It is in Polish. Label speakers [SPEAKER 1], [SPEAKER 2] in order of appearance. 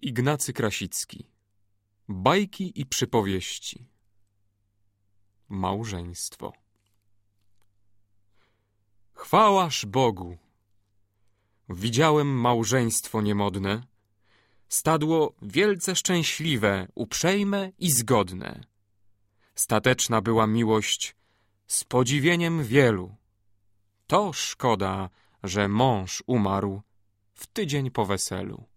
[SPEAKER 1] Ignacy Krasicki. Bajki i przypowieści. Małżeństwo. Chwałaż Bogu! Widziałem małżeństwo niemodne, stadło wielce szczęśliwe, uprzejme i zgodne. Stateczna była miłość z podziwieniem wielu. To szkoda, że mąż umarł w tydzień po weselu.